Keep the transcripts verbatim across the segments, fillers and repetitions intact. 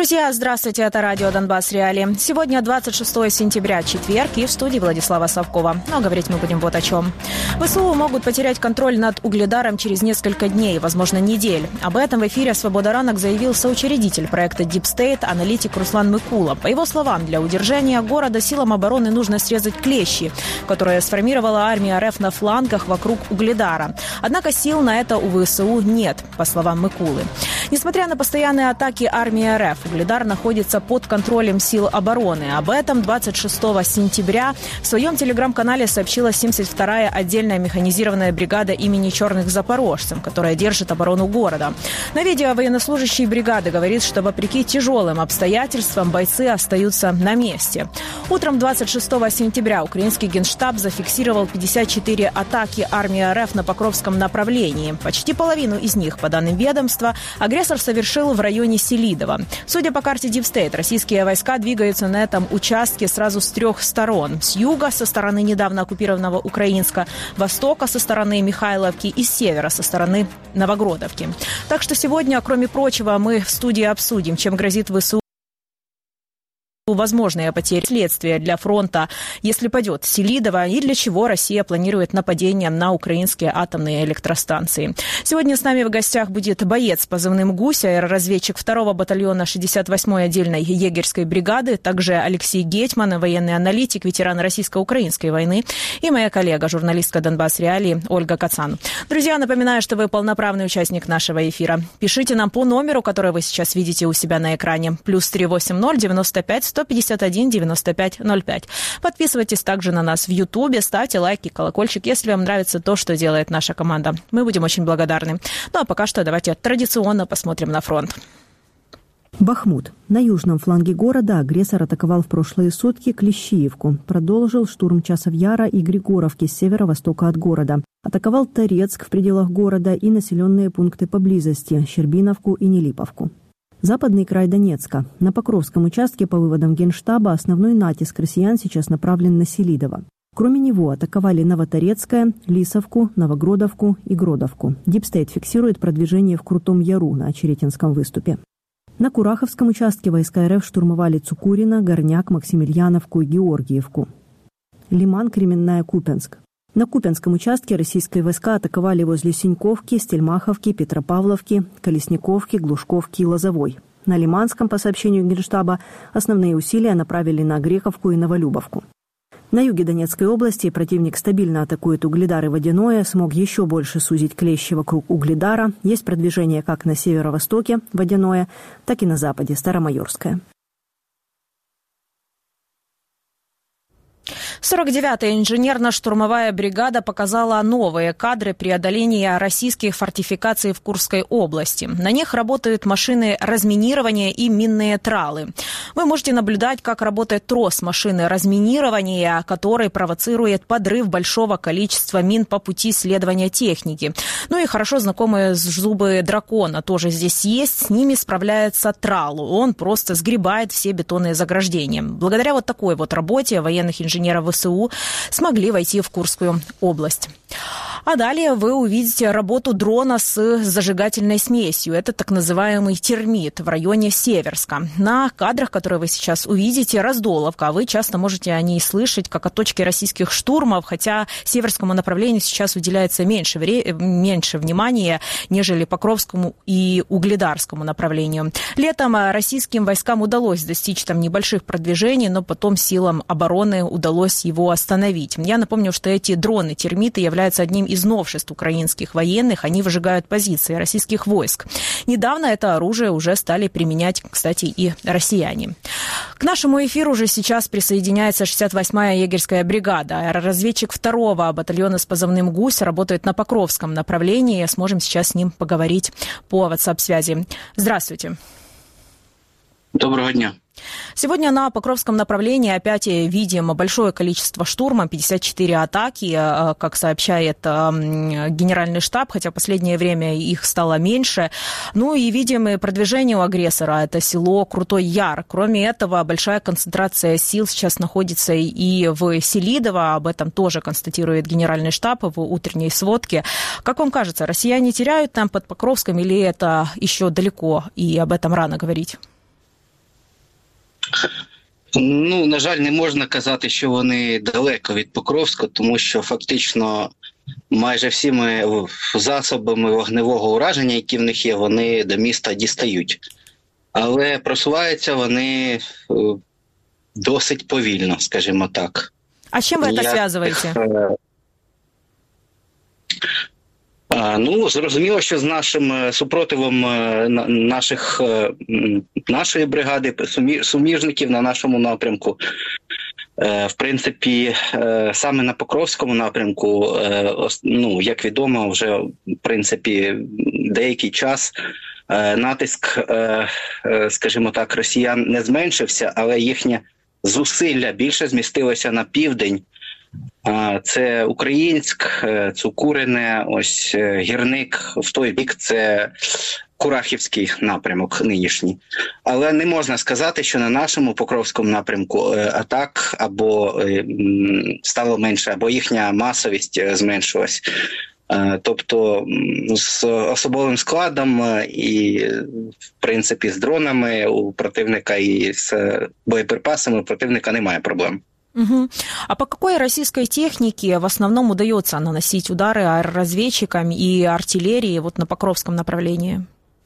Друзья, здравствуйте, это радио «Донбасс Реалии». Сегодня двадцать шестое сентября, четверг, и в студии Владислава Совкова. Но говорить мы будем вот о чем. ВСУ могут потерять контроль над Угледаром через несколько дней, возможно, недель. Об этом в эфире «Свобода ранок» заявил соучредитель проекта Deep State, аналитик Руслан Мыкула. По его словам, для удержания города силам обороны нужно срезать клещи, которые сформировала армия РФ на флангах вокруг Угледара. Однако сил на это у ВСУ нет, по словам Мыкулы. Несмотря на постоянные атаки армии РФ, Угледар находится под контролем сил обороны. Об этом двадцать шестого сентября в своем телеграм-канале сообщила семьдесят вторая отдельная механизированная бригада имени Черных запорожцев, которая держит оборону города. На видео военнослужащий бригады говорит, что вопреки тяжелым обстоятельствам бойцы остаются на месте. Утром двадцать шестого сентября украинский генштаб зафиксировал пятьдесят четыре атаки армии РФ на Покровском направлении. Почти половину из них, по данным ведомства, агрессор совершил в районе Селидово. Судя по карте Deep State, российские войска двигаются на этом участке сразу с трех сторон. С юга, со стороны недавно оккупированного Украинска, востока, со стороны Михайловки и с севера, со стороны Новогродовки. Так что сегодня, кроме прочего, мы в студии обсудим, чем грозит ВСУ возможные потери, следствия для фронта, если падет Селидово, и для чего Россия планирует нападение на украинские атомные электростанции. Сегодня с нами в гостях будет боец с позывным «Гусь», аэроразведчик второго батальона шестьдесят восьмой отдельной егерской бригады, также Алексей Гетьман, военный аналитик, ветеран российско-украинской войны, и моя коллега, журналистка «Донбасс Реалии» Ольга Кацан. Друзья, напоминаю, что вы полноправный участник нашего эфира. Пишите нам по номеру, который вы сейчас видите у себя на экране, плюс три восемь ноль девяносто пять сто пятьдесят один девяносто пять ноль пять. Подписывайтесь также на нас в Ютубе, ставьте лайки, колокольчик, если вам нравится то, что делает наша команда. Мы будем очень благодарны. Ну а пока что давайте традиционно посмотрим на фронт. Бахмут. На южном фланге города агрессор атаковал в прошлые сутки Клещиевку. Продолжил штурм Часов Яра и Григоровки с северо-востока от города. Атаковал Торецк в пределах города и населенные пункты поблизости – Щербиновку и Нелиповку. Западный край Донецка. На Покровском участке, по выводам Генштаба, основной натиск россиян сейчас направлен на Селидово. Кроме него атаковали Новоторецкое, Лисовку, Новогродовку и Гродовку. Deep State фиксирует продвижение в Крутом Яру на Очеретинском выступе. На Кураховском участке войска РФ штурмовали Цукурино, Горняк, Максимильяновку и Георгиевку. Лиман, Кременная, Купянск. На Купянском участке российские войска атаковали возле Синьковки, Стельмаховки, Петропавловки, Колесниковки, Глушковки и Лозовой. На Лиманском, по сообщению Генштаба, основные усилия направили на Греховку и Новолюбовку. На юге Донецкой области противник стабильно атакует Угледар и Водяное, смог еще больше сузить клещи вокруг Угледара. Есть продвижение как на северо-востоке, Водяное, так и на западе, Старомайорское. сорок девятая инженерно-штурмовая бригада показала новые кадры преодоления российских фортификаций в Курской области. На них работают машины разминирования и минные тралы. Вы можете наблюдать, как работает трос машины разминирования, который провоцирует подрыв большого количества мин по пути следования техники. Ну и хорошо знакомые зубы дракона тоже здесь есть. С ними справляется трал. Он просто сгребает все бетонные заграждения. Благодаря вот такой вот работе военных инженеров ВСУ смогли войти в Курскую область. А далее вы увидите работу дрона с зажигательной смесью. Это так называемый термит в районе Северска. На кадрах, которые вы сейчас увидите, Раздоловка. Вы часто можете о ней слышать как о точке российских штурмов, хотя Северскому направлению сейчас уделяется меньше, вре- меньше внимания, нежели Покровскому и Угледарскому направлению. Летом российским войскам удалось достичь там небольших продвижений, но потом силам обороны удалось его остановить. Я напомню, что эти дроны-термиты являются одним из новшеств украинских военных. Они выжигают позиции российских войск. Недавно это оружие уже стали применять, кстати, и россияне. К нашему эфиру уже сейчас присоединяется шестьдесят восьмая егерская бригада. Аэроразведчик второго батальона с позывным «Гусь» работает на Покровском направлении. Сможем сейчас с ним поговорить по WhatsApp-связи. Здравствуйте. Доброго дня. Сегодня на Покровском направлении опять видим большое количество штурма, пятьдесят четыре атаки, как сообщает Генеральный штаб, хотя в последнее время их стало меньше. Ну и видим и продвижение у агрессора, это село Крутой Яр. Кроме этого, большая концентрация сил сейчас находится и в Селидово, об этом тоже констатирует Генеральный штаб в утренней сводке. Как вам кажется, россияне теряют там под Покровском или это еще далеко и об этом рано говорить? Ну, на жаль, не можна казати, що вони далеко від Покровська, тому що фактично майже всіми засобами вогневого ураження, які в них є, вони до міста дістають. Але просуваються вони досить повільно, скажімо так. А з чим ви це зв'язуєте? Ну, зрозуміло, що з нашим супротивом наших, нашої бригади, суміжників на нашому напрямку, в принципі, саме на Покровському напрямку, ну, як відомо, вже, в принципі, деякий час натиск, скажімо так, росіян не зменшився, але їхнє зусилля більше змістилося на південь. Це Українськ, Цукурине, ось Гірник, в той бік це Курахівський напрямок нинішній. Але не можна сказати, що на нашому Покровському напрямку атак або стало менше, або їхня масовість зменшилась. Тобто з особовим складом і, в принципі, з дронами у противника і з боєприпасами у противника немає проблем. Угу. А по какой российской технике в основном удается наносить удары аэроразведчикам и артиллерии вот на Покровском направлении?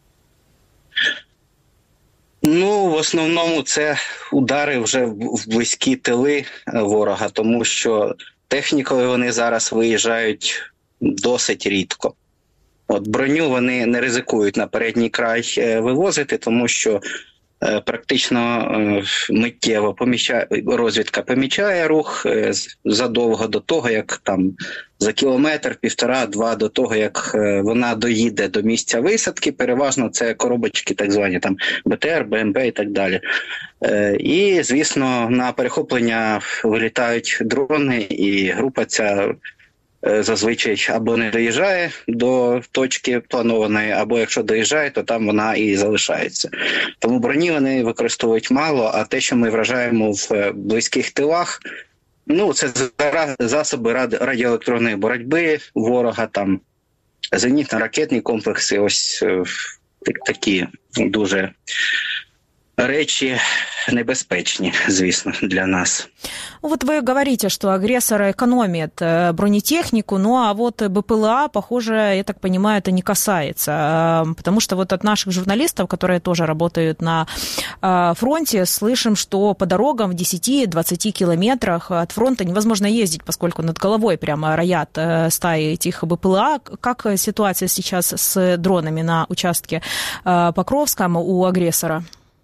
Ну, в основному це удари вже в близькі тили ворога, тому що технікою вони зараз виїжджають досить рідко. От броню вони не ризикують на передній край вивозити, тому що практично миттєво помічає, розвідка помічає рух задовго до того, як там за кілометр, півтора-два до того, як вона доїде до місця висадки. Переважно це коробочки так звані, там Б Т Р, Б М П і так далі. І, звісно, на перехоплення вилітають дрони, і група ця зазвичай або не доїжджає до точки планованої, або якщо доїжджає, то там вона і залишається. Тому броні вони використовують мало, а те, що ми вражаємо в близьких тилах, ну, це засоби радіоелектронної боротьби ворога, там зенітно-ракетні комплекси, ось такі дуже речи небезпечні, звісно, для нас. Вот вы говорите, что агрессор экономит бронетехнику, ну а вот Б П Л А, похоже, я так понимаю, это не касается, потому что вот от наших журналистов, которые тоже работают на фронте, слышим, что по дорогам в десяти-двадцати километрах от фронта невозможно ездить, поскольку над головой прямо роят стаи этих Б П Л А. Как ситуация сейчас с дронами на участке Покровском у агрессора?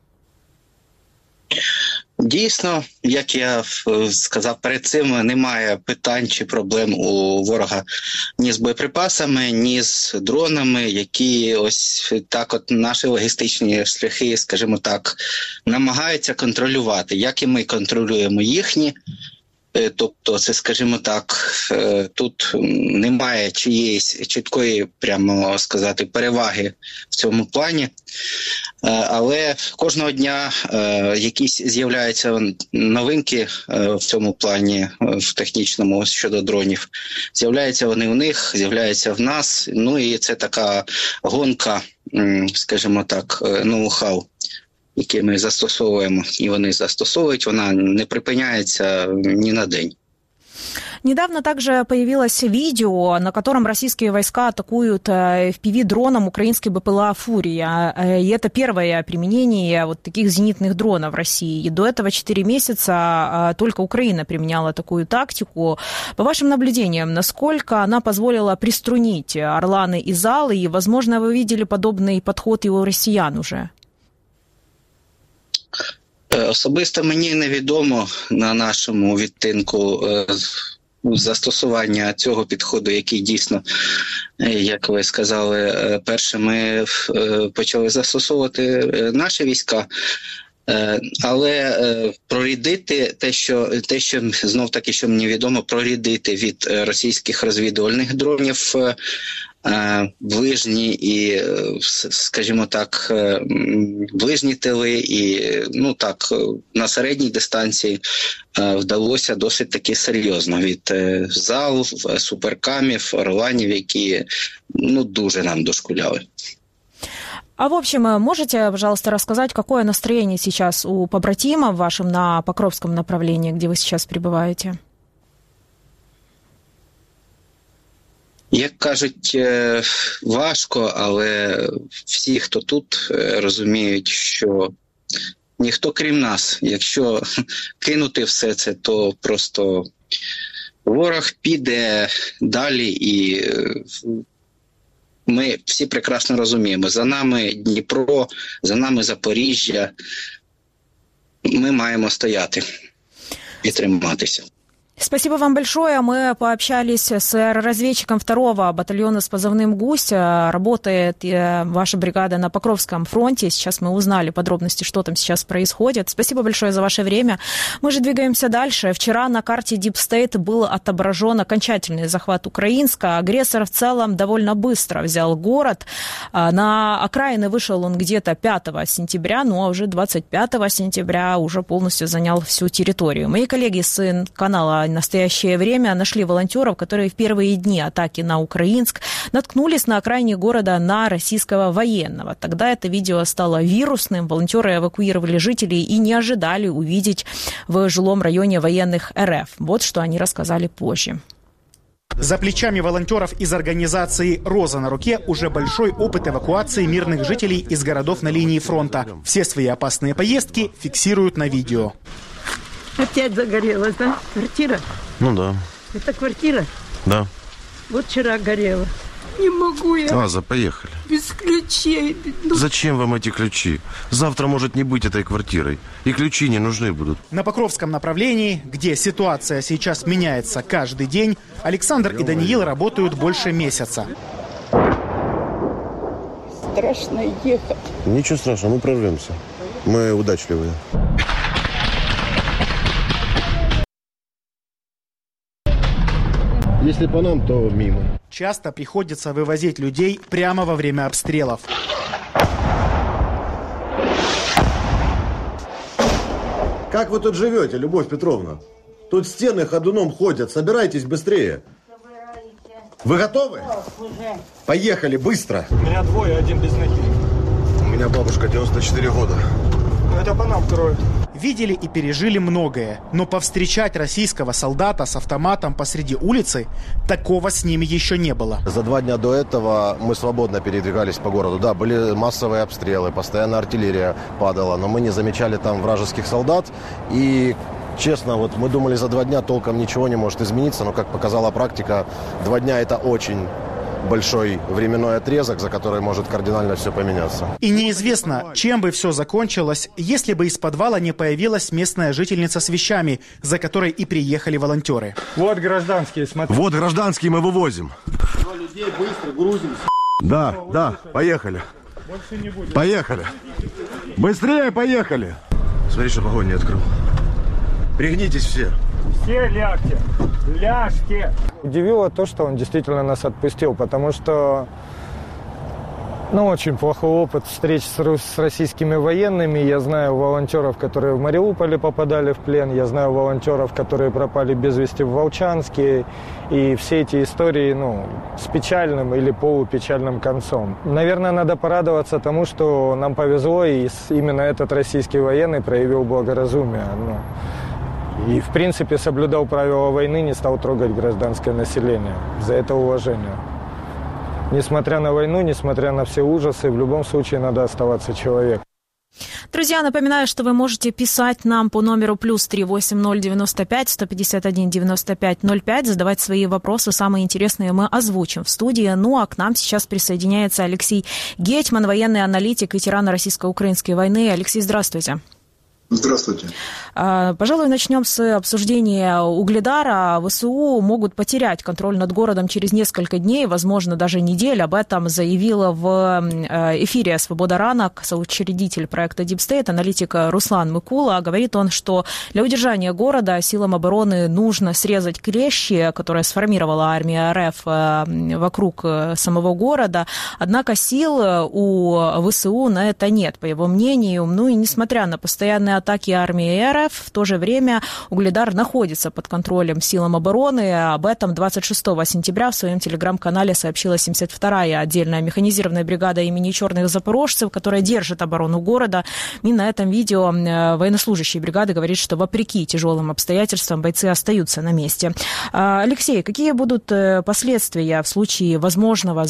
Дійсно, як я сказав перед цим, немає питань чи проблем у ворога ні з боєприпасами, ні з дронами, які ось так от наші логістичні шляхи, скажімо так, намагаються контролювати, як і ми контролюємо їхні. Тобто, це, скажімо так, тут немає чиєїсь чіткої, прямо сказати, переваги в цьому плані. Але кожного дня якісь з'являються новинки в цьому плані, в технічному щодо дронів. З'являються вони у них, з'являються в нас. Ну і це така гонка, скажімо так, ноу-хау, які ми застосовуємо, і вони застосовують, вона не припиняється ні на день. Недавно также появилось видео, на котором российские войска атакуют эф пи ви-дроном украинский Б П Л А «Фурия». И это первое применение вот таких зенитных дронов в России. И до этого четыре месяца только Украина применяла такую тактику. По вашим наблюдениям, насколько она позволила приструнить «Орланы» и «Залы», и, возможно, вы видели подобный подход и у россиян уже? Особисто мені невідомо на нашому відтинку застосування цього підходу, який дійсно, як ви сказали, першими почали застосовувати наші війська. Але прорідити те, що, те, що знов-таки, що мені відомо, прорідити від російських розвідувальних дронів ближні і, скажімо так, ближні тили і, ну так, на середній дистанції вдалося досить таки серйозно від зал, суперкамів, орланів, які, ну, дуже нам дошкуляли. А в общем, можете, пожалуйста, рассказать, какое настроение сейчас у побратимов вашим на Покровском направлении, где вы сейчас пребываете? Як кажуть, важко, але всі, хто тут, розуміють, що ніхто крім нас. Якщо кинути все це, то просто ворог піде далі, і ми всі прекрасно розуміємо. За нами Дніпро, за нами Запоріжжя. Ми маємо стояти і триматися. Спасибо вам большое. Мы пообщались с аэроразведчиком второго батальона с позывным «Гусь». Работает ваша бригада на Покровском фронте. Сейчас мы узнали подробности, что там сейчас происходит. Спасибо большое за ваше время. Мы же двигаемся дальше. Вчера на карте Deep State был отображен окончательный захват Украинска. Агрессор в целом довольно быстро взял город. На окраины вышел он где-то пятого сентября, ну а уже двадцать пятого сентября уже полностью занял всю территорию. Мои коллеги с канала в настоящее время нашли волонтеров, которые в первые дни атаки на Украинск наткнулись на окраине города на российского военного. Тогда это видео стало вирусным. Волонтеры эвакуировали жителей и не ожидали увидеть в жилом районе военных РФ. Вот что они рассказали позже. За плечами волонтеров из организации «Роза на руке» уже большой опыт эвакуации мирных жителей из городов на линии фронта. Все свои опасные поездки фиксируют на видео. Опять загорелась, да? Квартира? Ну да. Это квартира? Да. Вот вчера горела. Не могу я. Аза, поехали. Без ключей. Ну... Зачем вам эти ключи? Завтра может не быть этой квартирой. И ключи не нужны будут. На Покровском направлении, где ситуация сейчас меняется каждый день, Александр и Даниил работают больше месяца. Страшно ехать. Ничего страшного, мы прорвемся. Мы удачливые. Если по нам, то мимо. Часто приходится вывозить людей прямо во время обстрелов. Как вы тут живете, Любовь Петровна? Тут стены ходуном ходят. Собирайтесь быстрее. Вы готовы? Поехали, быстро. У меня двое, один без ноги. У меня бабушка девяносто четыре года. Это по нам кроют. Видели и пережили многое, но повстречать российского солдата с автоматом посреди улицы, такого с ними еще не было. За два дня до этого мы свободно передвигались по городу. Да, были массовые обстрелы, постоянно артиллерия падала, но мы не замечали там вражеских солдат. И, честно, вот мы думали, за два дня толком ничего не может измениться, но, как показала практика, два дня это очень большой временной отрезок, за который может кардинально все поменяться. И неизвестно, чем бы все закончилось, если бы из подвала не появилась местная жительница с вещами, за которой и приехали волонтеры. Вот гражданские, смотри. Вот гражданские мы вывозим. Людей быстро грузим. Да, да, поехали. Больше не будет. Поехали. Быстрее поехали. Смотри, чтобы огонь не открыл. Пригнитесь все. Все лягте. Ляжьте. Удивило то, что он действительно нас отпустил, потому что, ну, очень плохой опыт встреч с, с российскими военными. Я знаю волонтеров, которые в Мариуполе попадали в плен, я знаю волонтеров, которые пропали без вести в Волчанске. И все эти истории, ну, с печальным или полупечальным концом. Наверное, надо порадоваться тому, что нам повезло, и именно этот российский военный проявил благоразумие. Ну, и, в принципе, соблюдал правила войны, не стал трогать гражданское население. За это уважение. Несмотря на войну, несмотря на все ужасы, в любом случае надо оставаться человеком. Друзья, напоминаю, что вы можете писать нам по номеру плюс три восемь ноль девяносто пять сто пятьдесят один девяносто пять ноль пять, задавать свои вопросы, самые интересные мы озвучим в студии. Ну а к нам сейчас присоединяется Алексей Гетьман, военный аналитик, ветеран российско-украинской войны. Алексей, здравствуйте. Здравствуйте. Пожалуй, начнем с обсуждения Угледара. ВСУ могут потерять контроль над городом через несколько дней, возможно, даже недель. Об этом заявила в эфире «Свобода ранок» соучредитель проекта Deep State, аналитик Руслан Микула. Говорит он, что для удержания города силам обороны нужно срезать клещи, которые сформировала армия РФ вокруг самого города. Однако сил у ВСУ на это нет, по его мнению. Ну и несмотря на постоянные атаки атаки армии РФ. В то же время Угледар находится под контролем силам обороны. Об этом двадцать шестого сентября в своем телеграм-канале сообщила семьдесят вторая отдельная механизированная бригада имени Черных запорожцев, которая держит оборону города. И на этом видео военнослужащий бригады говорит, что вопреки тяжелым обстоятельствам бойцы остаются на месте. Алексей, какие будут последствия в случае возможного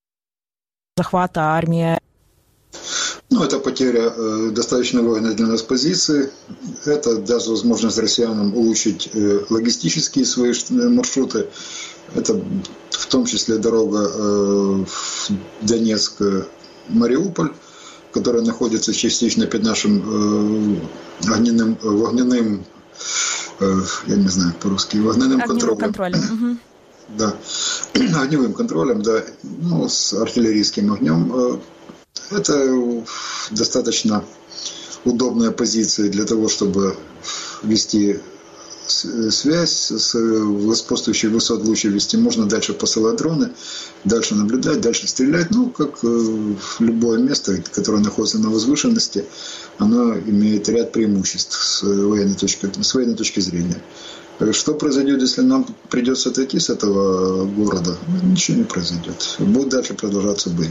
захвата армии? Ну, это потеря э, достаточно выгодной для нас позиции. Это даст возможность россиянам улучшить э, логистические свои маршруты. Это в том числе дорога э, Донецк-Мариуполь, которая находится частично под нашим э, огненным, огненным э, я не знаю по-русски, огненным контролем. контролем. Угу. Да, огневым контролем, да, ну, с артиллерийским огнем. Это достаточно удобная позиция для того, чтобы вести связь с господствующей высот лучше вести. Можно дальше посылать дроны, дальше наблюдать, дальше стрелять. Ну, как любое место, которое находится на возвышенности, оно имеет ряд преимуществ с военной точки, с военной точки зрения. Что произойдет, если нам придется отойти с этого города? Ничего не произойдет. Будут дальше продолжаться бои.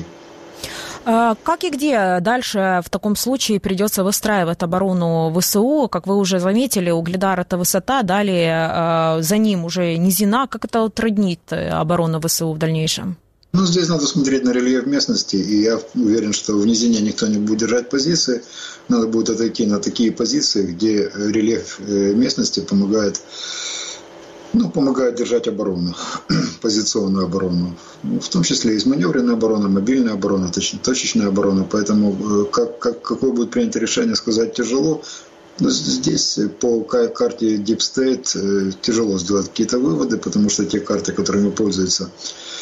Как и где дальше в таком случае придется выстраивать оборону ВСУ? Как вы уже заметили, Угледар – это высота, далее за ним уже низина. Как это утруднит оборону ВСУ в дальнейшем? Ну, здесь надо смотреть на рельеф местности, и я уверен, что в низине никто не будет держать позиции. Надо будет отойти на такие позиции, где рельеф местности помогает, ну, помогает держать оборону, позиционную оборону. В том числе и маневренная оборона, мобильная оборона, точечная оборона. Поэтому как, как, какое будет принято решение, сказать тяжело. Но здесь по карте Deep State тяжело сделать какие-то выводы, потому что те карты, которыми пользуется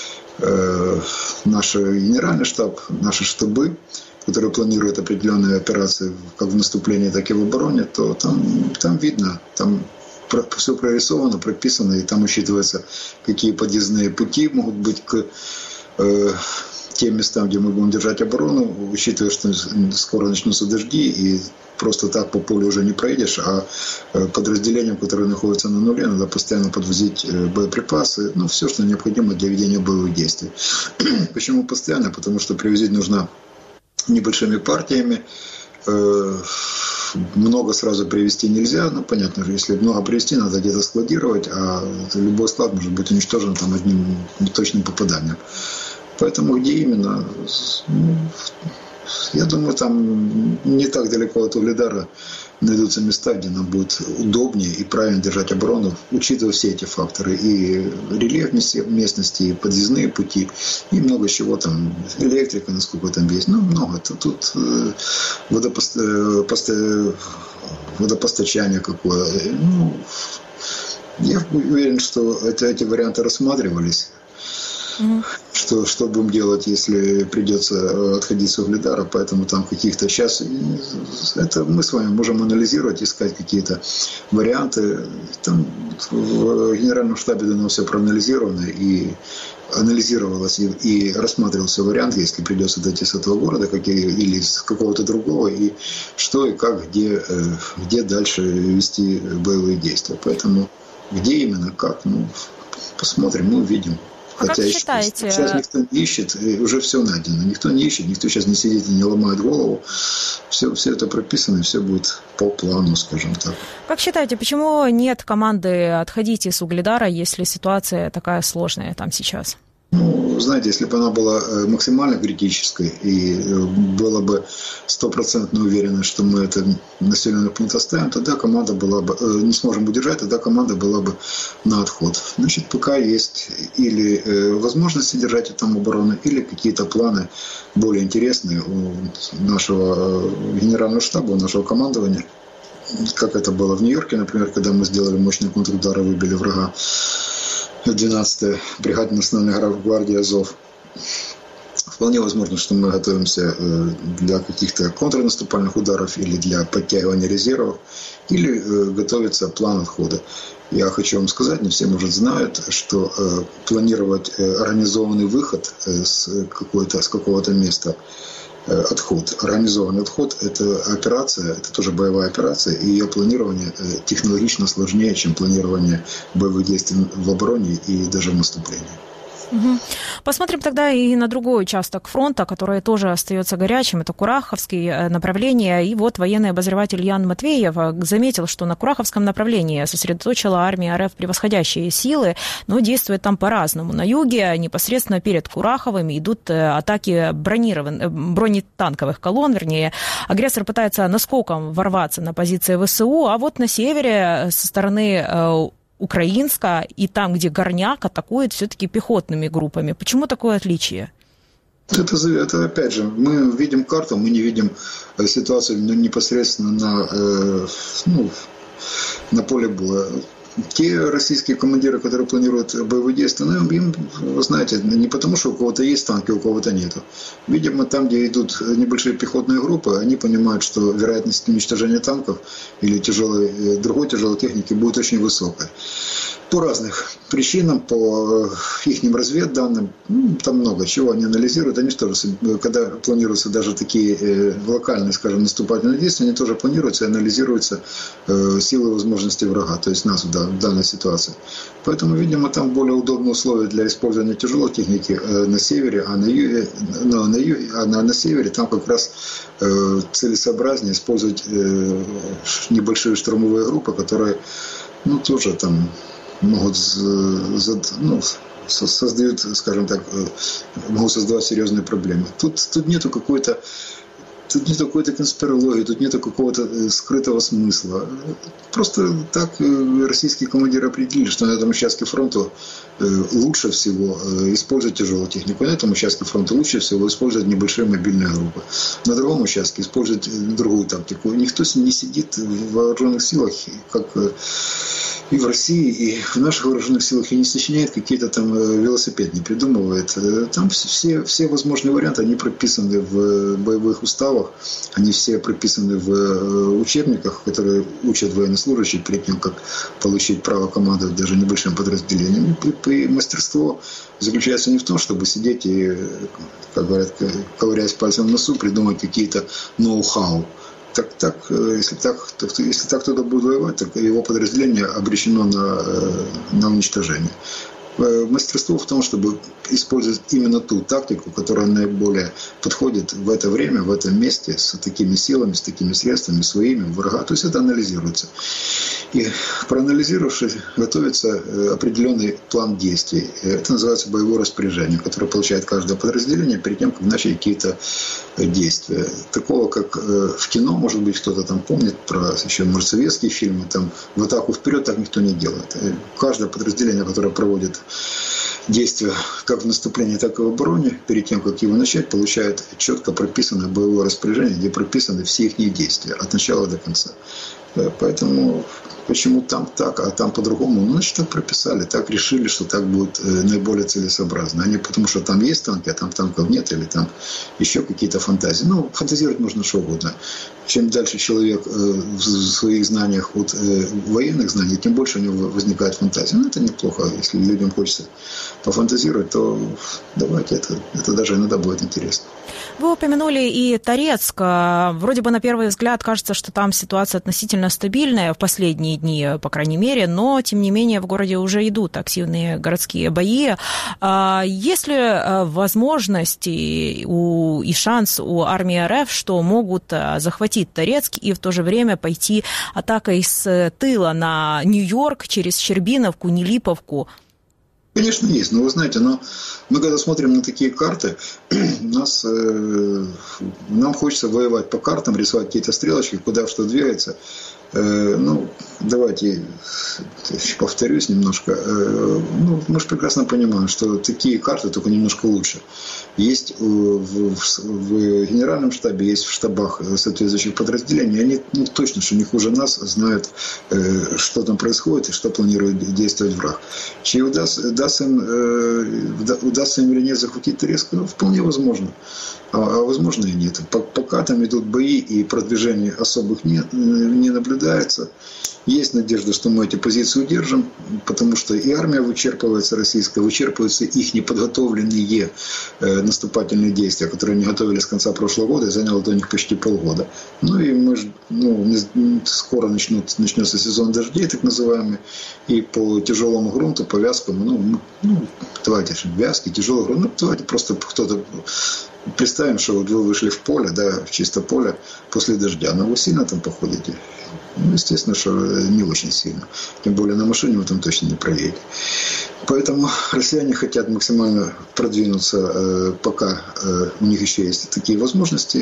наш генеральный штаб, наши штабы, которые планируют определенные операции как в наступлении, так и в обороне, то там, там видно, там все прорисовано, прописано, и там учитывается, какие подъездные пути могут быть к э, тем местам, где мы будем держать оборону, учитывая, что скоро начнутся дожди, и просто так по полю уже не проедешь, а подразделениям, которые находятся на нуле, надо постоянно подвозить боеприпасы, ну, все, что необходимо для ведения боевых действий. Почему постоянно? Потому что привозить нужно небольшими партиями, много сразу привезти нельзя, ну, понятно же, если много привезти, надо где-то складировать, а любой склад может быть уничтожен там одним точным попаданием. Поэтому где именно? Ну, я думаю, там не так далеко от Угледара найдутся места, где нам будет удобнее и правильно держать оборону, учитывая все эти факторы. И рельеф местности, и подъездные пути, и много чего там, электрика, насколько там есть. Ну, много. Тут водопост... водопостачание какое. Ну, я уверен, что это, эти варианты рассматривались. Mm-hmm. Что, что будем делать, если придется отходить с Угледара, поэтому там каких-то сейчас это мы с вами можем анализировать, искать какие-то варианты. Там в генеральном штабе давно все проанализировано и анализировалось и, и рассматривался вариант, если придется дойти с этого города как и, или с какого-то другого, и что и как, где, где дальше вести боевые действия. Поэтому где именно, как, ну, посмотрим, мы увидим. А Хотя как считаете? Сейчас никто не ищет, уже все найдено. Никто не ищет, никто сейчас не сидит и не ломает голову. Все, все это прописано, и все будет по плану, скажем так. Как считаете, почему нет команды отходить из Угледара, если ситуация такая сложная там сейчас? Ну, знаете, если бы она была максимально критической и была бы стопроцентно уверена, что мы этот населенный пункт оставим, тогда команда была бы, не сможем удержать, тогда команда была бы на отход. Значит, пока есть или возможность держать там оборону, или какие-то планы более интересные у нашего генерального штаба, у нашего командования, как это было в Нью-Йорке, например, когда мы сделали мощный контрудар и выбили врага. двенадцатая бригада Национальной гвардии Азов. Вполне возможно, что мы готовимся для каких-то контрнаступальных ударов или для подтягивания резервов, или готовится план отхода. Я хочу вам сказать, не все, может, знают, что планировать организованный выход с, какой-то, с какого-то места отход, организованный отход – это операция, это тоже боевая операция, и ее планирование технологично сложнее, чем планирование боевых действий в обороне и даже в наступлении. Угу. Посмотрим тогда и на другой участок фронта, который тоже остается горячим. Это Кураховское направление. И вот военный обозреватель Ян Матвеев заметил, что на Кураховском направлении сосредоточила армия РФ превосходящие силы, но действует там по-разному. На юге непосредственно перед Кураховым идут атаки бронированных, бронетанковых колонн, вернее. Агрессор пытается наскоком ворваться на позиции ВСУ, а вот на севере со стороны Украинска и там, где Горняк, атакует все-таки пехотными группами. Почему такое отличие? Это, это опять же, мы видим карту, мы не видим ситуацию непосредственно на, ну, на поле боя. Те российские командиры, которые планируют боевые действия, ну, им, вы знаете, не потому, что у кого-то есть танки, у кого-то нету. Видимо, там, где идут небольшие пехотные группы, они понимают, что вероятность уничтожения танков или тяжелой, другой тяжелой техники будет очень высокая. По разных причинам, по их разведданным, ну, там много чего они анализируют. Они тоже, когда планируются даже такие локальные, скажем, наступательные действия, они тоже планируются и анализируются силы и возможности врага, то есть нас да, в данной ситуации. Поэтому, видимо, там более удобные условия для использования тяжелой техники на севере, а на юге, но на, юге, а на, на севере там как раз целесообразнее использовать небольшие штурмовые группы, которые, ну, тоже там могут, ну, создают, скажем так, могут создавать серьезные проблемы. Тут, тут нету какой-то Тут нет какой-то конспирологии, тут нет какого-то скрытого смысла. Просто так российские командиры определили, что на этом участке фронта лучше всего использовать тяжелую технику. На этом участке фронта лучше всего использовать небольшие мобильные группы. На другом участке использовать другую тактику. Никто не сидит в вооруженных силах, как и в России, и в наших вооруженных силах, и не сочиняет какие-то там велосипед, не придумывает. Там все, все возможные варианты, они прописаны в боевых уставах, они все прописаны в учебниках, которые учат военнослужащих перед тем, как получить право командовать даже небольшим подразделением. И мастерство заключается не в том, чтобы сидеть и, как говорят, ковыряясь пальцем в носу, придумать какие-то ноу-хау. Так, так, если так, то, если так кто-то будет воевать, так его подразделение обречено на, на уничтожение. Мастерство в том, чтобы использовать именно ту тактику, которая наиболее подходит в это время, в этом месте, с такими силами, с такими средствами, своими, врага. То есть это анализируется. И проанализировавшись, готовится определенный план действий. Это называется боевое распоряжение, которое получает каждое подразделение перед тем, как начать какие-то действия. Такого, как в кино, может быть, кто-то там помнит про еще, может, советские фильмы, там в атаку вперед так никто не делает. Каждое подразделение, которое проводит действия как в наступлении, так и в обороне, перед тем, как его начать, получает четко прописанное боевое распоряжение, где прописаны все их действия от начала до конца. Поэтому почему там так, а там по-другому? Ну, значит, так прописали, так решили, что так будет наиболее целесообразно. А не потому, что там есть танки, а там танков нет, или там еще какие-то фантазии. Ну, фантазировать можно что угодно. Чем дальше человек в своих знаниях от военных знаний, тем больше у него возникает фантазия. Ну, это неплохо. Если людям хочется пофантазировать, то давайте, это, это даже иногда будет интересно. Вы упомянули и Торецк. Вроде бы на первый взгляд кажется, что там ситуация относительно стабильная в последние дни, по крайней мере, но, тем не менее, в городе уже идут активные городские бои. Есть ли возможность и, у, и шанс у армии РФ, что могут захватить Торецк и в то же время пойти атакой с тыла на Нью-Йорк через Щербиновку, Нелиповку? Конечно, есть. Но вы знаете, но мы когда смотрим на такие карты, нас, э, нам хочется воевать по картам, рисовать какие-то стрелочки, куда что двигается. Э, ну, давайте повторюсь немножко. Э, ну, мы же прекрасно понимаем, что такие карты только немножко лучше. Есть в, в, в генеральном штабе, есть в штабах соответствующих подразделений. Они, ну, точно, что не хуже нас, знают, э, что там происходит и что планирует действовать враг. Чьи удастся, удастся, им, э, удастся им или нет захватить Торецк, ну, вполне возможно. А, а возможно и нет. Пока там идут бои и продвижения особых не, не наблюдается. Есть надежда, что мы эти позиции удержим, потому что и армия вычерпывается российская, вычерпываются их неподготовленные наступательные действия, которые они готовили с конца прошлого года, и заняло до них почти полгода. Ну и мы ну, скоро начнут, начнется сезон дождей, так называемый, и по тяжелому грунту, по вязкому, ну, ну давайте, вязкий, тяжелый грунт, ну, давайте просто кто-то... Представим, что вот вы вышли в поле, да, в чисто поле после дождя, но вы сильно там походите? Ну, естественно, что не очень сильно. Тем более на машине вы там точно не проедете. Поэтому россияне хотят максимально продвинуться, пока у них еще есть такие возможности,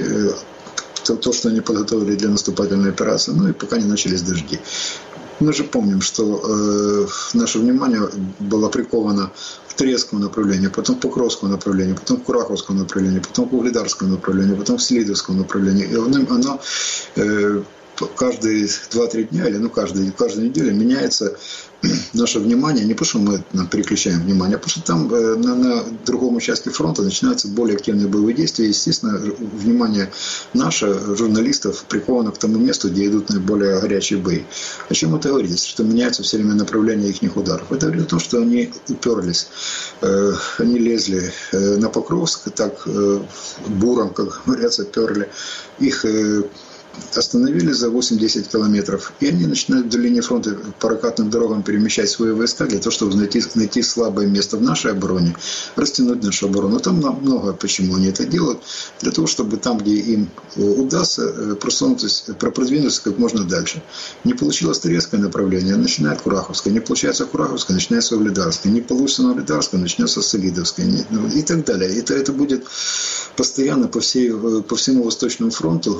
то, что они подготовили для наступательной операции, ну и пока не начались дожди. Мы же помним, что э, наше внимание было приковано в Торецком направлении, потом в Покровском направлении, потом в Кураховском направлении, потом в Угледарском направлении, потом в Селидовском направлении. И оно э, каждые два-три дня, или ну, каждый, каждую неделю меняется наше внимание, не потому что мы нам, переключаем внимание, а потому что там э, на, на другом участке фронта начинаются более активные боевые действия. И, естественно, внимание наше, журналистов, приковано к тому месту, где идут наиболее горячие бои. О чем это говорит? Что меняется все время направление их ударов. Это говорит о том, что они уперлись, э, они лезли э, на Покровск, так э, буром, как говорят, перли. Их э, остановили за восемь-десять километров, и они начинают до линии фронта по ракатным дорогам перемещать свои войска для того, чтобы найти, найти слабое место в нашей обороне, растянуть нашу оборону. Там много, почему они это делают, для того, чтобы там, где им удастся, просунуться, продвинуться как можно дальше. Не получилось Торецкое направление, начинает Кураховское, не получается Кураховское, начинается Угледарское, не получится на Угледарское, начнется Селидовское, и так далее. Это, это будет постоянно по, всей, по всему Восточному фронту,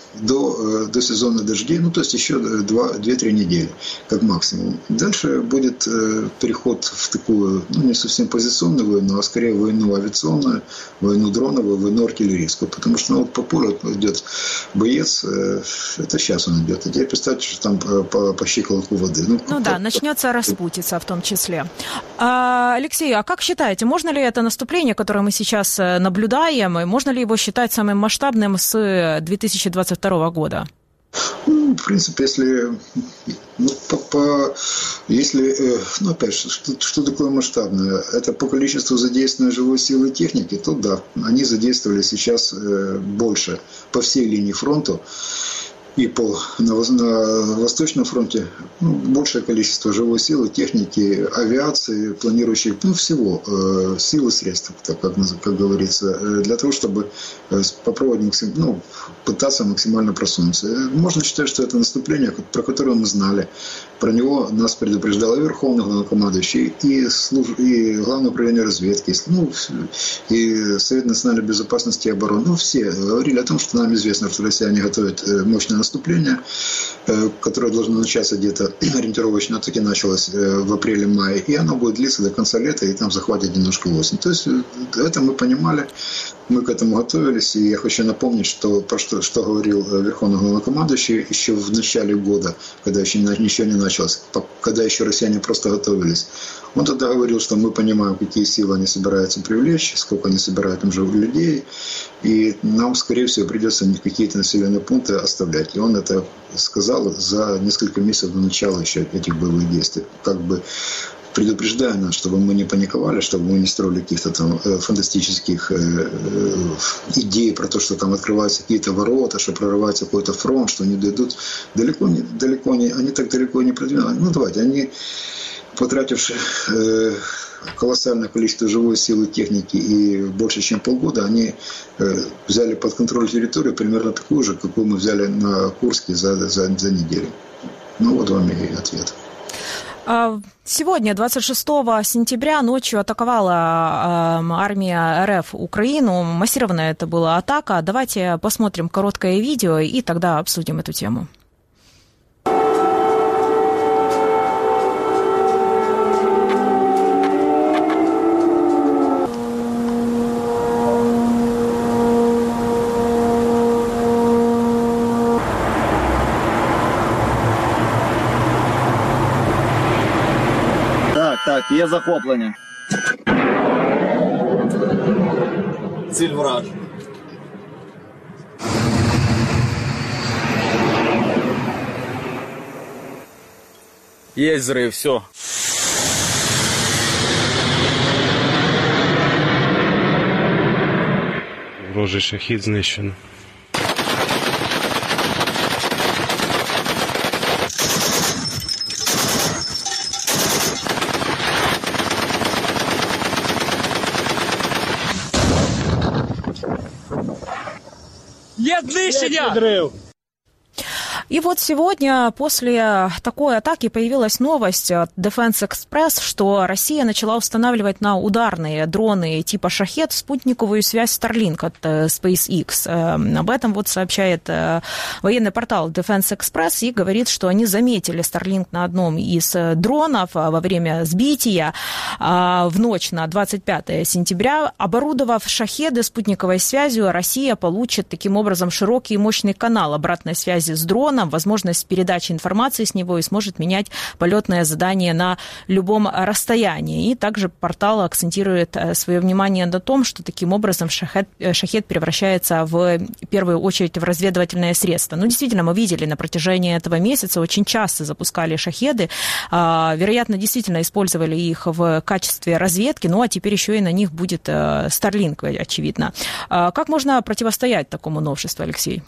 До, до сезона дождей, ну то есть еще две-три недели, как максимум. Дальше будет э, переход в такую, ну не совсем позиционную войну, а скорее войну авиационную, войну дроновую, войну артиллерийскую. Потому что ну, вот по полю идет боец, э, это сейчас он идет. А теперь представьте, что там по, по щиколотку воды. Ну, ну да, по... начнется распутица в том числе. А, Алексей, а как считаете, можно ли это наступление, которое мы сейчас наблюдаем, можно ли его считать самым масштабным с две тысячи двадцать второго года? Ну, в принципе, если, ну, по, по, если, ну, опять же, что, что такое масштабное? Это по количеству задействованной живой силы техники, то да, они задействовали сейчас больше по всей линии фронта. И по, на, на Восточном фронте ну, большее количество живой силы, техники, авиации, планирующих, ну, всего, э, сил и средств, так как, как говорится, э, для того, чтобы э, попробовать ну, пытаться максимально просунуться. Можно считать, что это наступление, про которое мы знали. Про него нас предупреждал и Верховный главнокомандующий, и, служ... и Главное управление разведки, ну, и Совет национальной безопасности и обороны. Ну, все говорили о том, что нам известно, что россияне готовят мощное наступление, которое должно начаться где-то ориентировочно, таки началось в апреле-мае, и оно будет длиться до конца лета, и там захватит немножко осень. То есть это мы понимали, мы к этому готовились, и я хочу напомнить, что, про что, что говорил Верховный главнокомандующий еще в начале года, когда еще ничего не началось, когда еще россияне просто готовились. Он тогда говорил, что мы понимаем, какие силы они собираются привлечь, сколько они собирают там живых людей, и нам, скорее всего, придется какие-то населенные пункты оставлять. И он это сказал за несколько месяцев до начала еще этих боевых действий. Как бы предупреждая нас, чтобы мы не паниковали, чтобы мы не строили каких-то там э, фантастических э, э, идей про то, что там открываются какие-то ворота, что прорывается какой-то фронт, что они дойдут. Далеко не, далеко не, они так далеко не продвинулись. Ну, давайте, они, потративши э, колоссальное количество живой силы техники и больше, чем полгода, они э, взяли под контроль территорию примерно такую же, какую мы взяли на Курске за, за, за неделю. Ну, вот вам и ответ. Сегодня, двадцать шестого сентября, ночью атаковала армия РФ Украину. Массированная это была атака. Давайте посмотрим короткое видео и тогда обсудим эту тему. Так, є захоплення. Ціль враг. Є зрив, все. ворожий шахід знищено. Є знищення! И вот сегодня после такой атаки появилась новость от Defense Express, что Россия начала устанавливать на ударные дроны типа «Шахед» спутниковую связь Starlink от SpaceX. Об этом вот сообщает военный портал Defense Express и говорит, что они заметили Starlink на одном из дронов во время сбития в ночь на двадцать пятое сентября. Оборудовав «Шахеды» спутниковой связью, Россия получит таким образом широкий и мощный канал обратной связи с дроном, возможность передачи информации с него и сможет менять полетное задание на любом расстоянии. И также портал акцентирует свое внимание на том, что таким образом шахед, шахед превращается в первую очередь в разведывательное средство. Ну, действительно, мы видели на протяжении этого месяца, очень часто запускали шахеды. Вероятно, действительно использовали их в качестве разведки, ну, а теперь еще и на них будет Starlink, очевидно. Как можно противостоять такому новшеству, Алексей?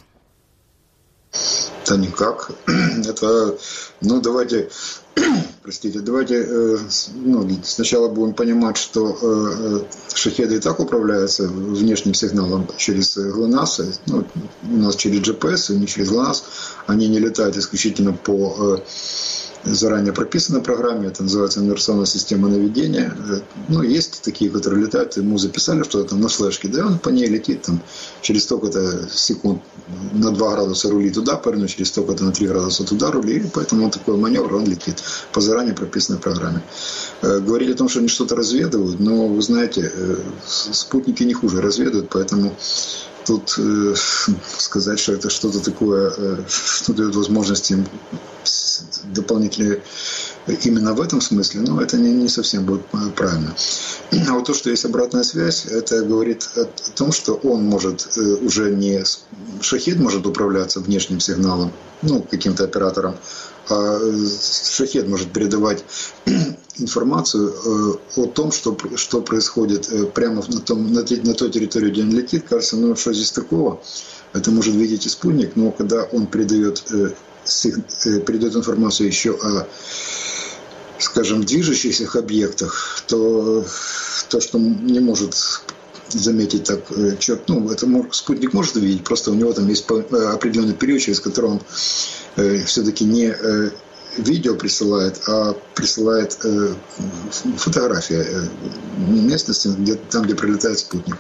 Да никак. Это, ну, давайте, простите, давайте ну, сначала будем понимать, что шахеды и так управляются внешним сигналом через ГЛОНАСС, ну, у нас через джи пи эс, не через ГЛОНАСС, они не летают исключительно по заранее прописанной программе, это называется инверсионная система наведения. Ну, есть такие, которые летают, ему записали что-то там на флешке, да, он по ней летит там через столько-то секунд на два градуса рули туда, повернуть через столько-то на три градуса туда рули, и поэтому он такой маневр, он летит по заранее прописанной программе. Говорить о том, что они что-то разведывают, но вы знаете, спутники не хуже разведывают, поэтому тут э, сказать, что это что-то такое, э, что дает возможности им дополнительные именно в этом смысле, но это не, не совсем будет правильно. А вот то, что есть обратная связь, это говорит о том, что он может э, уже не... Шахед может управляться внешним сигналом, ну, каким-то оператором, а шахед может передавать информацию э, о том, что, что происходит э, прямо на, том, на, на той территории, где он летит. Кажется, ну что здесь такого? Это может видеть и спутник, но когда он передает, э, сиг, э, передает информацию еще о, скажем, движущихся объектах, то то, что не может заметить так четко, ну, это может, спутник может увидеть, просто у него там есть определенный период, через который он э, все-таки не э, видео присылает, а присылает э, фотография э, местности, где, там, где прилетает спутник.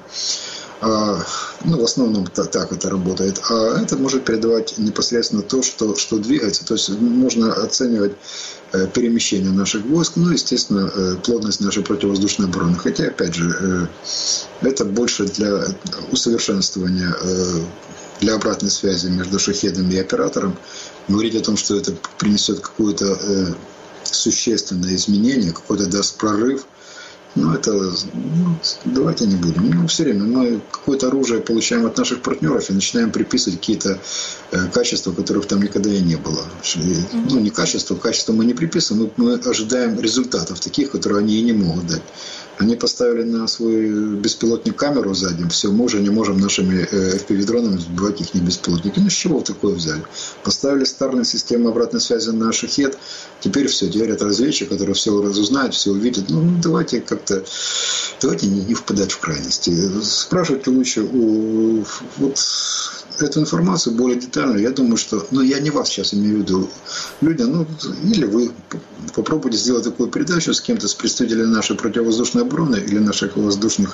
А, ну, в основном так, так это работает. А это может передавать непосредственно то, что, что двигается. То есть можно оценивать э, перемещение наших войск, ну, естественно, э, плотность нашей противовоздушной обороны. Хотя, опять же, э, это больше для усовершенствования, э, для обратной связи между шахедом и оператором. Говорить о том, что это принесет какое-то э, существенное изменение, какой-то даст прорыв, ну, это, ну, давайте не будем. Ну, все время мы какое-то оружие получаем от наших партнеров и начинаем приписывать какие-то э, качества, которых там никогда и не было. И, ну, не качество, качество мы не приписываем, мы, мы ожидаем результатов, таких, которые они и не могут дать. Они поставили на свой беспилотник камеру сзади, все, мы уже не можем нашими эф пи ви-дронами сбивать их беспилотники. Ну, с чего такое взяли? Поставили Starlink систему обратной связи на шахед, теперь все, теперь это разведчик, который все разузнает, все увидит. Ну, давайте как-то, давайте не, не впадать в крайности. Спрашивайте лучше у... Вот, эту информацию более детально, я думаю, что, ну, я не вас сейчас имею в виду, люди, ну, или вы попробуйте сделать такую передачу с кем-то, с представителями нашей противовоздушной обороны или наших воздушных,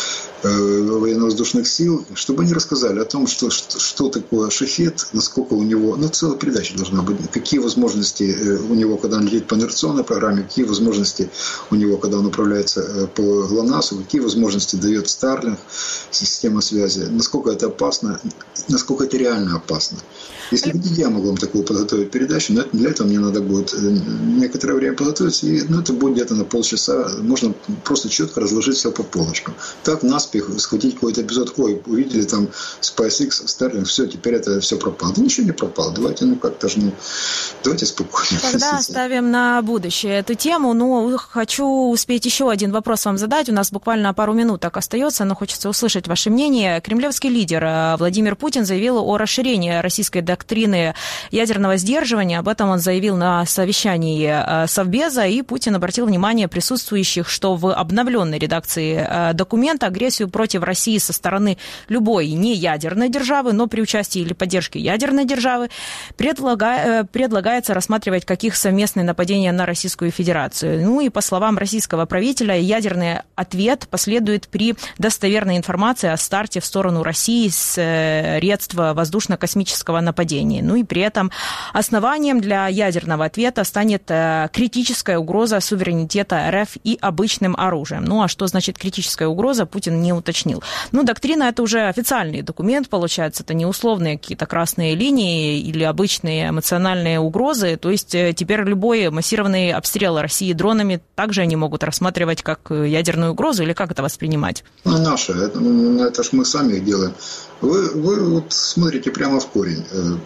э, военно-воздушных сил, чтобы они рассказали о том, что, что, что такое шахед, насколько у него, ну, целая передача должна быть, какие возможности у него, когда он летит по инерционной программе, какие возможности у него, когда он управляется по ГЛОНАССу, какие возможности дает Starlink, система связи, насколько это опасно, насколько это реально опасно. Если хотите, я могу вам такую подготовить передачу, но для этого мне надо будет некоторое время подготовиться, и ну, это будет где-то на полчаса, можно просто четко разложить все по полочкам. Так нас наспех схватить какой-то эпизод. Ой, увидели там SpaceX, Starlink, все, теперь это все пропало. Да ничего не пропало. Давайте, ну как-то же, ну, давайте спокойно. Тогда оставим на будущее эту тему. Но хочу успеть еще один вопрос вам задать. У нас буквально пару минуток остается, но хочется услышать ваше мнение. Кремлевский лидер Владимир Путин заявил о расширении российской доктрины ядерного сдерживания. Об этом он заявил на совещании Совбеза, и Путин обратил внимание присутствующих, что в обновленной редакции документа агрессию против России со стороны любой неядерной державы, но при участии или поддержке ядерной державы предлага... предлагается рассматривать как их совместное нападение на Российскую Федерацию. Ну и по словам российского правителя, ядерный ответ последует при достоверной информации о старте в сторону России средства воздушно-космического нападения. Ну и при этом основанием для ядерного ответа станет критическая угроза суверенитета РФ и обычным оружием. Ну а что значит критическая угроза, Путин не уточнил. Ну, доктрина – это уже официальный документ, получается, это не условные какие-то красные линии или обычные эмоциональные угрозы. То есть теперь любой массированный обстрел России дронами также они могут рассматривать как ядерную угрозу, или как это воспринимать? Ну, наше, это, это ж мы сами их делаем. Вы, вы вот смотрите прямо в корень.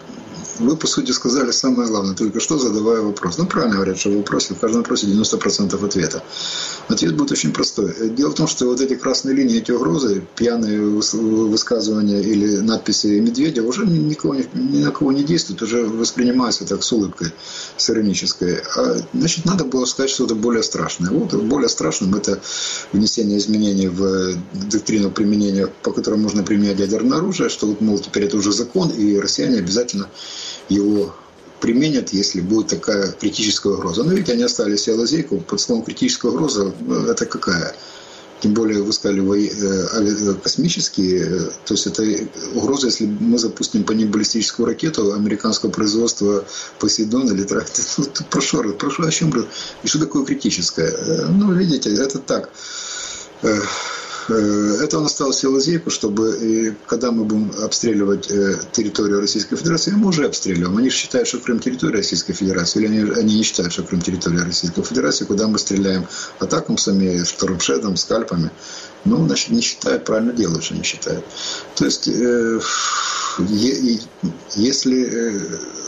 Вы, по сути, сказали самое главное, только что задавая вопрос. Ну, правильно говорят, что в вопросе, в каждом вопросе девяносто процентов ответа. Ответ будет очень простой. Дело в том, что вот эти красные линии, эти угрозы, пьяные высказывания или надписи Медведева уже никого, ни на кого не действуют, уже воспринимаются так с улыбкой, с иронической. А, значит, надо было сказать что-то более страшное. Вот более страшным это внесение изменений в доктрину применения, по которой можно применять ядерное оружие, что вот, мол, теперь это уже закон, и россияне обязательно его применят, если будет такая критическая угроза. Но ведь они оставили себе лазейку. Под словом критическая угроза, это какая? Тем более вы сказали космические, то есть это угроза, если мы запустим по ним баллистическую ракету американского производства Посейдон или Трактор. Ну, прошу, прошу, о чем? И что такое критическое? Ну, видите, это так. Это он оставил себе лазейку, чтобы, когда мы будем обстреливать территорию Российской Федерации, мы уже обстреливаем. Они считают, что Крым территория Российской Федерации, или они, они не считают, что Крым территория Российской Федерации, куда мы стреляем атакамсами, штормшедом, скальпами. Ну, значит, не считают, правильно делают, что не считают. То есть, э, е, если э,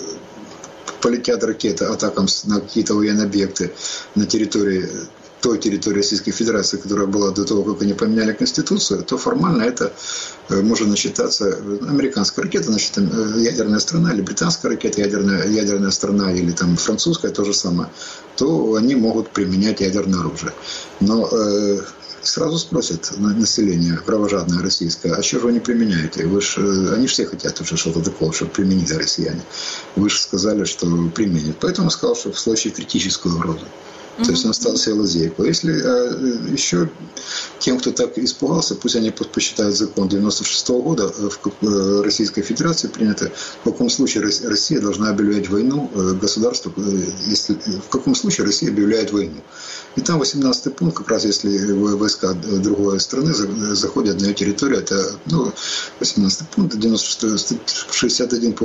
полетят ракеты атакамс на какие-то военные объекты на территории той территории Российской Федерации, которая была до того, как они поменяли Конституцию, то формально это может считаться американская ракета, значит, ядерная страна, или британская ракета, ядерная, ядерная страна, или там французская, то же самое, то они могут применять ядерное оружие. Но э, сразу спросят население кровожадное российское, а что же вы не применяете? Вы ж, они же все хотят уже что-то такого, чтобы применить за россияне. Вы же сказали, что применят. Поэтому я сказал, что в случае критической угрозы. То есть он оставил себе лазейку. Если а, еще тем, кто так испугался, пусть они посчитают закон девяносто шестого года в Российской Федерации принято, в каком случае Россия должна объявлять войну государству, если, в каком случае Россия объявляет войну. И там восемнадцатый пункт, как раз если войска другой страны заходят на ее территорию, это ну, восемнадцатый пункт, девяносто шестьдесят один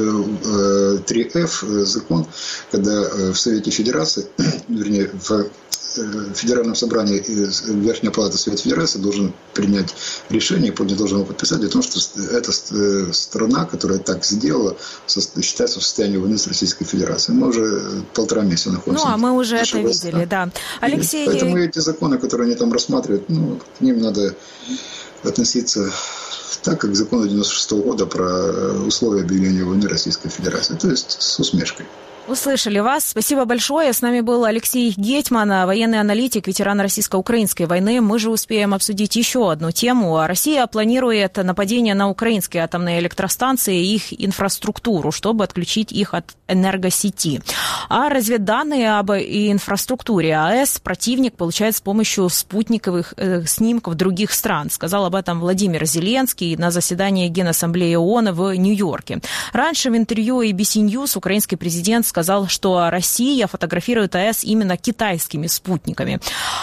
три эф закон, когда в Совете Федерации, вернее, в Федеральном собрании Верхняя Палата Совета Федерации должен принять решение, и должен его подписать о том, что эта страна, которая так сделала, считается в состоянии войны с Российской Федерацией. Мы уже полтора месяца находимся. Ну, а мы уже это видели, да. Алексей... Поэтому эти законы, которые они там рассматривают, ну, к ним надо относиться так, как к закону девяносто шестого года про условия объявления войны Российской Федерации, то есть с усмешкой. Услышали вас. Спасибо большое. С нами был Алексей Гетьман, военный аналитик, ветеран российско-украинской войны. Мы же успеем обсудить еще одну тему. Россия планирует нападение на украинские атомные электростанции и их инфраструктуру, чтобы отключить их от энергосети. А разведданные об инфраструктуре АЭС противник получает с помощью спутниковых э, снимков других стран. Сказал об этом Владимир Зеленский на заседании Генассамблеи ООН в Нью-Йорке. Раньше в интервью эй би си News украинский президент сказал, сказал, что Россия фотографирует АЭС именно китайскими спутниками.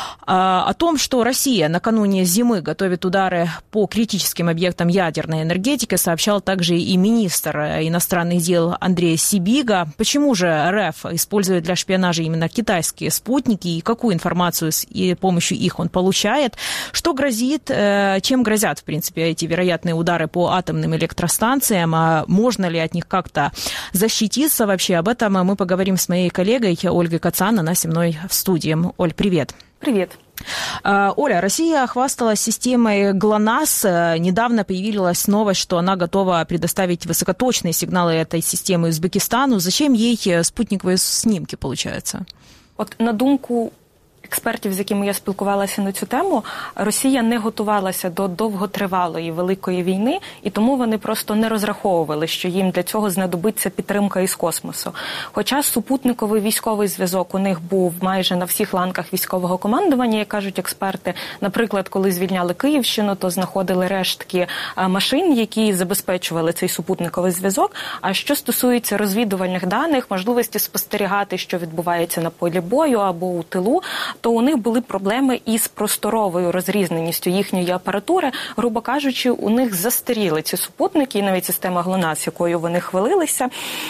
О том, что Россия накануне зимы готовит удары по критическим объектам ядерной энергетики, сообщал также и министр иностранных дел Андрей Сибига. Почему же РФ использует для шпионажа именно китайские спутники и какую информацию с помощью их он получает? Что грозит, чем грозят, в принципе, эти вероятные удары по атомным электростанциям? А можно ли от них как-то защититься вообще? Об этом мы поговорим с моей коллегой Ольгой Кацан. Она со мной в студии. Оль, привет. Привет. Оля, Россия хвасталась системой ГЛОНАСС. Недавно появилась новость, что она готова предоставить высокоточные сигналы этой системы Узбекистану. Зачем ей спутниковые снимки, получается? От на думку експертів, з якими я спілкувалася на цю тему, Росія не готувалася до довготривалої великої війни, і тому вони просто не розраховували, що їм для цього знадобиться підтримка із космосу. Хоча супутниковий військовий зв'язок у них був майже на всіх ланках військового командування, як кажуть експерти. Наприклад, коли звільняли Київщину, то знаходили рештки машин, які забезпечували цей супутниковий зв'язок. А що стосується розвідувальних даних, можливості спостерігати, що відбувається на полі бою або у тилу, то у них були проблеми із просторовою розрізненістю їхньої апаратури. Грубо кажучи, у них застаріли ці супутники, і навіть система ГЛОНАСС, якою вони хвалилися.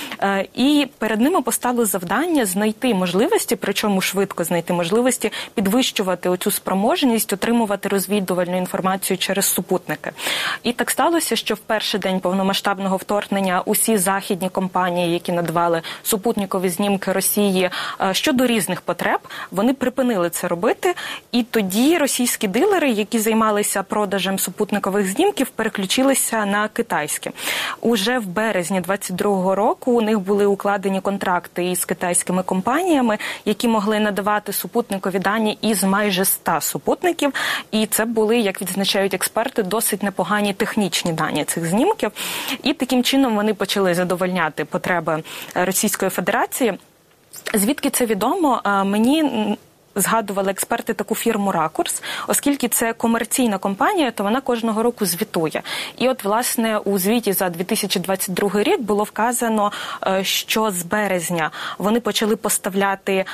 І перед ними поставили завдання знайти можливості, причому швидко знайти можливості, підвищувати оцю спроможність, отримувати розвідувальну інформацію через супутники. І так сталося, що в перший день повномасштабного вторгнення усі західні компанії, які надавали супутникові знімки Росії щодо різних потреб, вони припинили це робити, і тоді російські дилери, які займалися продажем супутникових знімків, переключилися на китайські. Уже в березні двадцять другого року у них були укладені контракти із китайськими компаніями, які могли надавати супутникові дані із майже ста супутників, і це були, як відзначають експерти, досить непогані технічні дані цих знімків. І таким чином вони почали задовольняти потреби Російської Федерації. Звідки це відомо? Мені згадували експерти таку фірму «Ракурс», оскільки це комерційна компанія, то вона кожного року звітує. І от, власне, у звіті за дві тисячі двадцять другий рік було вказано, що з березня вони почали поставляти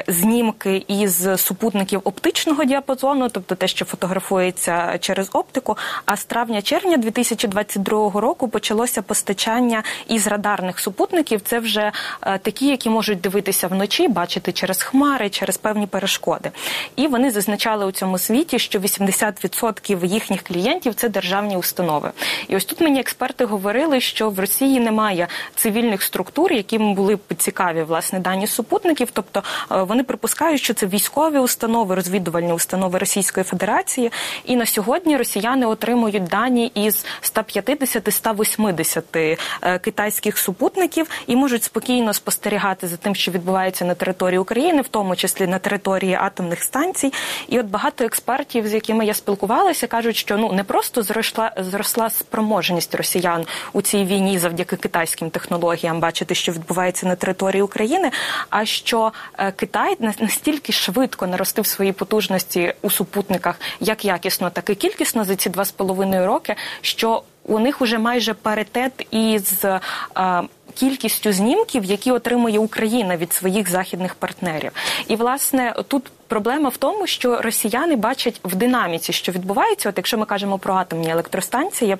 знімки із супутників оптичного діапазону, тобто те, що фотографується через оптику, а з травня-червня дві тисячі двадцять другого року почалося постачання із радарних супутників. Це вже такі, які можуть дивитися вночі, бачити через хмари, через певні перешкоди. Шкоди. І вони зазначали у цьому світі, що вісімдесят відсотків їхніх клієнтів – це державні установи. І ось тут мені експерти говорили, що в Росії немає цивільних структур, яким були б цікаві, власне, дані супутників. Тобто вони припускають, що це військові установи, розвідувальні установи Російської Федерації. І на сьогодні росіяни отримують дані із ста п'ятдесяти - ста вісімдесяти китайських супутників і можуть спокійно спостерігати за тим, що відбувається на території України, в тому числі на території атомних станцій. І от багато експертів, з якими я спілкувалася, кажуть, що ну не просто зросла, зросла спроможність росіян у цій війні завдяки китайським технологіям бачити, що відбувається на території України, а що е, Китай настільки швидко наростив свої потужності у супутниках, як якісно, так і кількісно за ці два з половиною роки, що у них уже майже паритет із е, кількістю знімків, які отримує Україна від своїх західних партнерів. І, власне, тут проблема в тому, що росіяни бачать в динаміці, що відбувається, от якщо ми кажемо про атомні електростанції,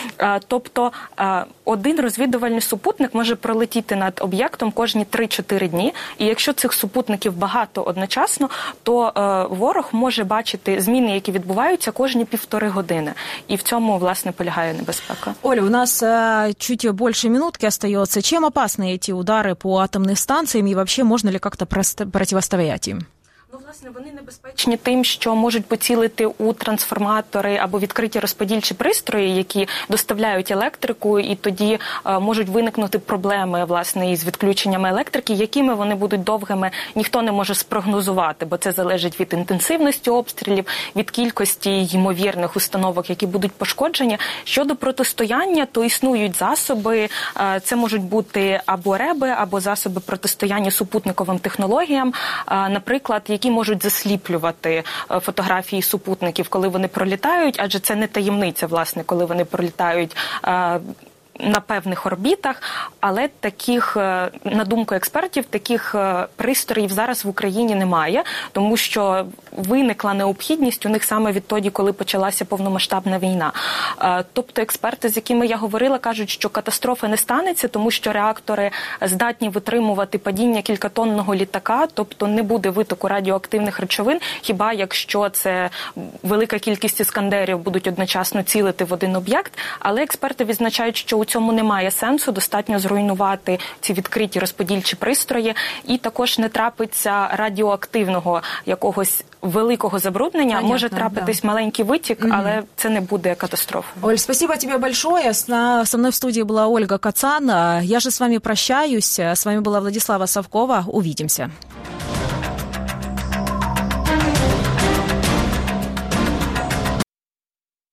тобто один розвідувальний супутник може пролетіти над об'єктом кожні три-чотири дні, і якщо цих супутників багато одночасно, то ворог може бачити зміни, які відбуваються кожні півтори години. І в цьому, власне, полягає небезпека. Оля, у нас чуть больше минутки остается. Чем опасны эти удары по атомным станциям и вообще можно ли как-то противостоять им? Ну, власне, вони небезпечні тим, що можуть поцілити у трансформатори або відкриті розподільчі пристрої, які доставляють електрику, і тоді е, можуть виникнути проблеми, власне, із відключеннями електрики, якими вони будуть довгими, ніхто не може спрогнозувати, бо це залежить від інтенсивності обстрілів, від кількості ймовірних установок, які будуть пошкоджені. Щодо протистояння, то існують засоби, е, це можуть бути або реби, або засоби протистояння супутниковим технологіям, е, наприклад, які можуть засліплювати фотографії супутників, коли вони пролітають, адже це не таємниця, власне, коли вони пролітають на певних орбітах, але таких, на думку експертів, таких пристроїв зараз в Україні немає, тому що виникла необхідність у них саме відтоді, коли почалася повномасштабна війна. Тобто експерти, з якими я говорила, кажуть, що катастрофи не станеться, тому що реактори здатні витримувати падіння кількатонного літака, тобто не буде витоку радіоактивних речовин, хіба якщо це велика кількість іскандерів будуть одночасно цілити в один об'єкт, але експерти відзначають, що у цьому немає сенсу, достатньо зруйнувати ці відкриті розподільчі пристрої, і також не трапиться радіоактивного якогось великого забруднення. Понятно, може трапитись да. маленький витік, mm-hmm. але це не буде катастрофою. Оль, спасибо тебе большое. Со мной в студии была Ольга Кацан. Я же с вами прощаюсь. С вами была Владислава Совкова. Увидимся.